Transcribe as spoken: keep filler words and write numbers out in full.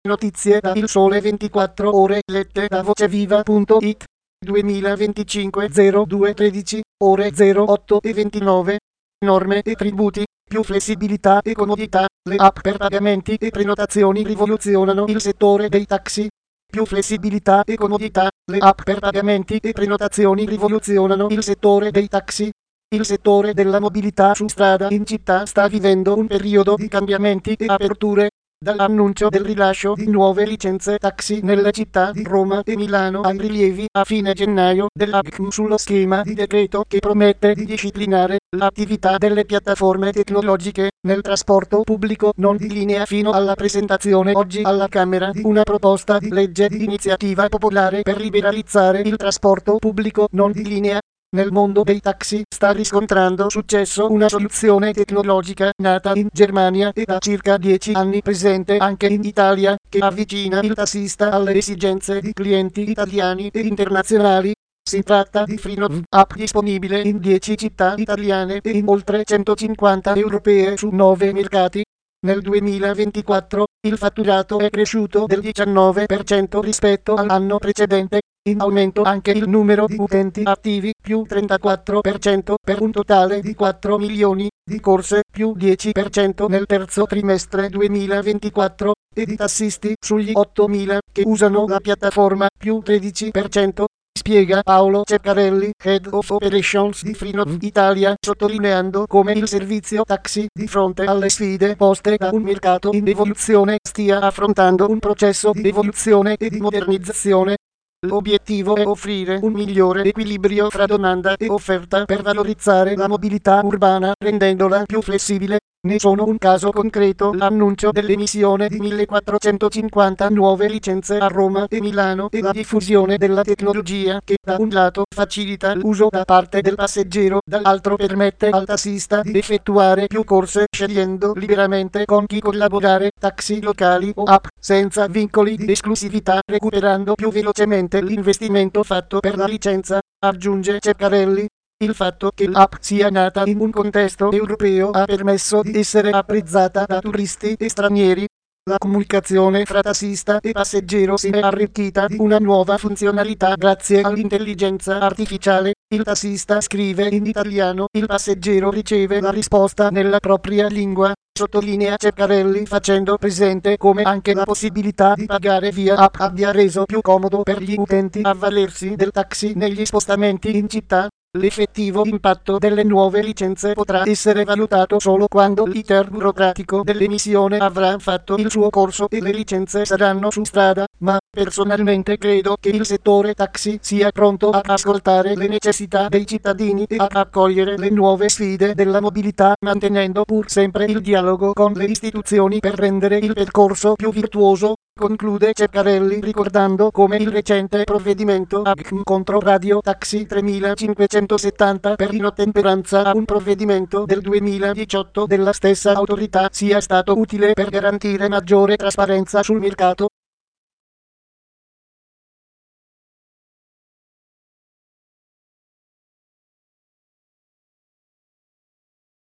Notizie da Il Sole ventiquattro Ore lette da voceviva punto it duemilaventicinque zero due tredici ore zero otto e ventinove. Norme e tributi, più flessibilità e comodità, le app per pagamenti e prenotazioni rivoluzionano il settore dei taxi. Più flessibilità e comodità, le app per pagamenti e prenotazioni rivoluzionano il settore dei taxi. Il settore della mobilità su strada in città sta vivendo un periodo di cambiamenti e aperture. Dall'annuncio del rilascio di nuove licenze taxi nelle città di Roma e Milano ai rilievi a fine gennaio dell'A C M sullo schema di decreto che promette di disciplinare l'attività delle piattaforme tecnologiche nel trasporto pubblico non di linea fino alla presentazione oggi alla Camera di una proposta di legge di iniziativa popolare per liberalizzare il trasporto pubblico non di linea. Nel mondo dei taxi sta riscontrando successo una soluzione tecnologica nata in Germania e da circa dieci anni presente anche in Italia, che avvicina il tassista alle esigenze di clienti italiani e internazionali. Si tratta di Freenov, app disponibile in dieci città italiane e in oltre centocinquanta europee su nove mercati. Nel duemilaventiquattro, il fatturato è cresciuto del diciannove per cento rispetto all'anno precedente, in aumento anche il numero di utenti attivi, più trentaquattro per cento per un totale di quattro milioni, di corse, più dieci per cento nel terzo trimestre duemilaventiquattro, e di tassisti sugli ottomila che usano la piattaforma, più tredici per cento. Spiega Paolo Ceccarelli, Head of Operations di Freenov Italia, sottolineando come il servizio taxi, di fronte alle sfide poste da un mercato in evoluzione, stia affrontando un processo di evoluzione e di modernizzazione. L'obiettivo è offrire un migliore equilibrio fra domanda e offerta per valorizzare la mobilità urbana rendendola più flessibile. Ne sono un caso concreto l'annuncio dell'emissione di millequattrocentocinquanta nuove licenze a Roma e Milano e la diffusione della tecnologia che da un lato facilita l'uso da parte del passeggero, dall'altro permette al tassista di effettuare più corse scegliendo liberamente con chi collaborare, taxi locali o app, senza vincoli di esclusività, recuperando più velocemente l'investimento fatto per la licenza, aggiunge Ceccarelli. Il fatto che l'app sia nata in un contesto europeo ha permesso di essere apprezzata da turisti e stranieri. La comunicazione fra tassista e passeggero si è arricchita di una nuova funzionalità grazie all'intelligenza artificiale. Il tassista scrive in italiano, il passeggero riceve la risposta nella propria lingua, sottolinea Ceccarelli facendo presente come anche la possibilità di pagare via app abbia reso più comodo per gli utenti avvalersi del taxi negli spostamenti in città. L'effettivo impatto delle nuove licenze potrà essere valutato solo quando l'iter burocratico dell'emissione avrà fatto il suo corso e le licenze saranno su strada, ma personalmente credo che il settore taxi sia pronto ad ascoltare le necessità dei cittadini e ad accogliere le nuove sfide della mobilità, mantenendo pur sempre il dialogo con le istituzioni per rendere il percorso più virtuoso. Conclude Ceccarelli ricordando come il recente provvedimento A C M contro Radio Taxi tremilacinquecentosettanta per inottemperanza a un provvedimento del duemiladiciotto della stessa autorità sia stato utile per garantire maggiore trasparenza sul mercato.